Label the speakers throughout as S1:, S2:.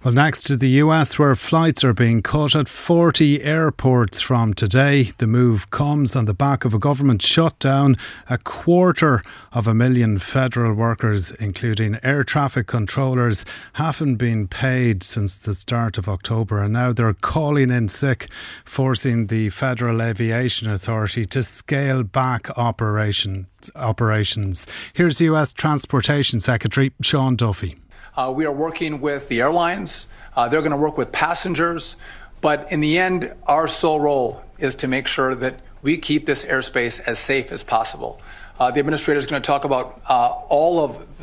S1: Well, next to the US, where flights are being cut at 40 airports from today. The move comes on the back of a government shutdown. 250,000 federal workers, including air traffic controllers, haven't been paid since the start of October, and now they're calling in sick, forcing the Federal Aviation Authority to scale back operations. Here's US Transportation Secretary Sean Duffy.
S2: We are working with the airlines. They're going to work with passengers. But in the end, our sole role is to make sure that we keep this airspace as safe as possible. The administrator is going to talk about all of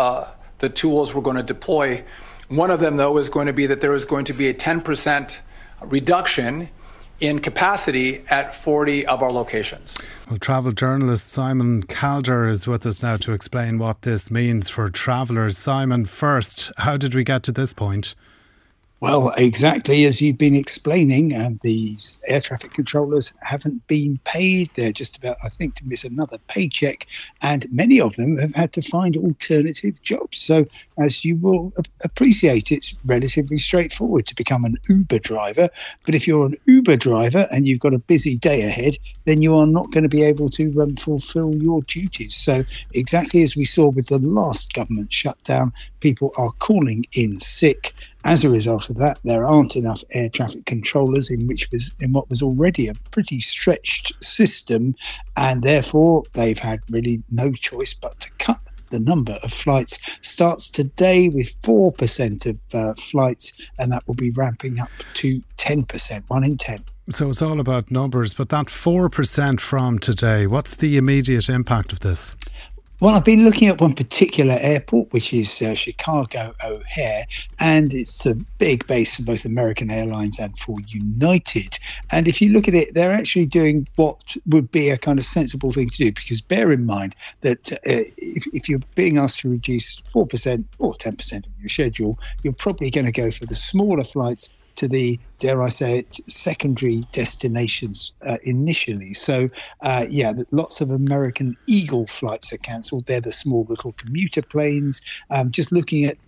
S2: the tools we're going to deploy. One of them, though, is going to be that there is going to be a 10% reduction in capacity at 40 of our locations.
S1: Well, travel journalist Simon Calder is with us now to explain what this means for travellers. Simon, first, how did we get to this point?
S3: Well, exactly as you've been explaining, these air traffic controllers haven't been paid. They're just about, I think, to miss another paycheck. And many of them have had to find alternative jobs. So as you will appreciate, it's relatively straightforward to become an Uber driver. But if you're an Uber driver and you've got a busy day ahead, then you are not going to be able to fulfill your duties. So exactly as we saw with the last government shutdown, people are calling in sick. As a result of that, there aren't enough air traffic controllers in what was already a pretty stretched system, and therefore they've had really no choice but to cut the number of flights. Starts today with 4% of flights, and that will be ramping up to 10%, 1 in 10.
S1: So it's all about numbers, but that 4% from today, what's the immediate impact of this?
S3: Well, I've been looking at one particular airport, which is Chicago O'Hare, and it's a big base for both American Airlines and for United. And if you look at it, they're actually doing what would be a kind of sensible thing to do, because bear in mind that if you're being asked to reduce 4% or 10% of your schedule, you're probably going to go for the smaller flights to the, dare I say it, secondary destinations initially. So, lots of American Eagle flights are cancelled. They're the small little commuter planes. Just looking at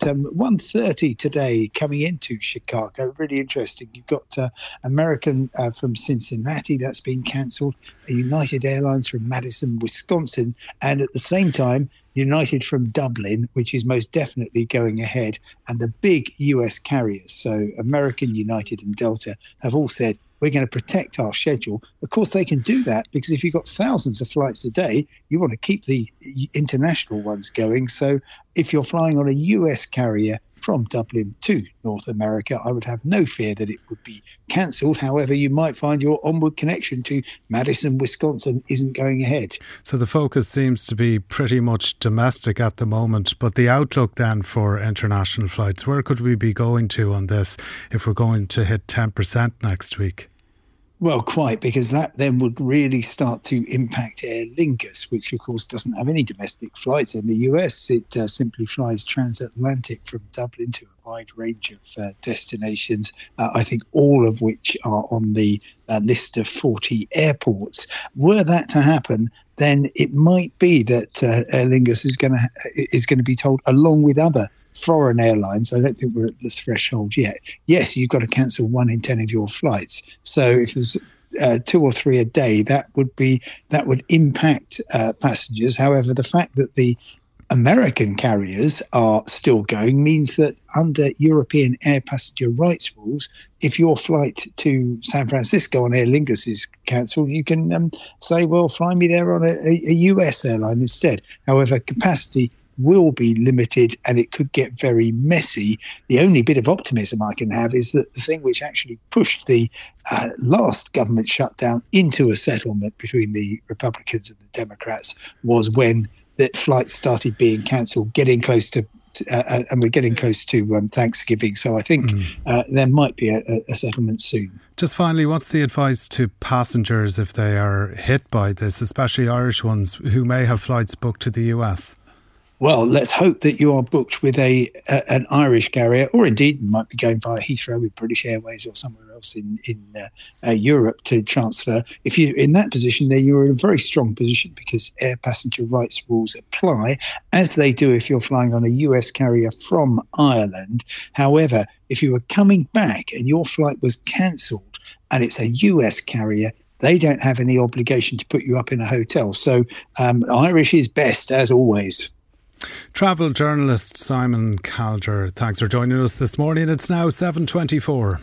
S3: 1:30 today coming into Chicago. Really interesting. You've got American from Cincinnati, that's been cancelled. United Airlines from Madison, Wisconsin. And at the same time, United from Dublin, which is most definitely going ahead, and the big US carriers, so American, United and Delta, have all said, we're going to protect our schedule. Of course, they can do that because if you've got thousands of flights a day, you want to keep the international ones going. So if you're flying on a US carrier from Dublin to North America, I would have no fear that it would be cancelled. However, you might find your onward connection to Madison, Wisconsin isn't going ahead.
S1: So the focus seems to be pretty much domestic at the moment, but the outlook then for international flights, where could we be going to on this if we're going to hit 10% next week?
S3: Well, quite, because that then would really start to impact Aer Lingus, which, of course, doesn't have any domestic flights in the US. It simply flies transatlantic from Dublin to a wide range of destinations, I think all of which are on the list of 40 airports. Were that to happen, then it might be that Aer Lingus is going to be told, along with other foreign airlines, I don't think we're at the threshold yet. Yes, you've got to cancel 1 in 10 of your flights. So if there's 2 or 3 a day, that would impact passengers. However, the fact that the American carriers are still going means that under European air passenger rights rules, if your flight to San Francisco on Aer Lingus is cancelled, you can say, well, fly me there on a US airline instead. However, capacity will be limited and it could get very messy. The only bit of optimism I can have is that the thing which actually pushed the last government shutdown into a settlement between the Republicans and the Democrats was when the flights started being cancelled, getting close to and we're getting close to Thanksgiving. So I think there might be a settlement soon.
S1: Just finally, what's the advice to passengers if they are hit by this, especially Irish ones who may have flights booked to the US?
S3: Well, let's hope that you are booked with an Irish carrier, or indeed you might be going via Heathrow with British Airways or somewhere else in Europe to transfer. If you're in that position, then you're in a very strong position because air passenger rights rules apply, as they do if you're flying on a US carrier from Ireland. However, if you were coming back and your flight was cancelled and it's a US carrier, they don't have any obligation to put you up in a hotel. So Irish is best, as always.
S1: Travel journalist Simon Calder, thanks for joining us this morning. It's now 7:24.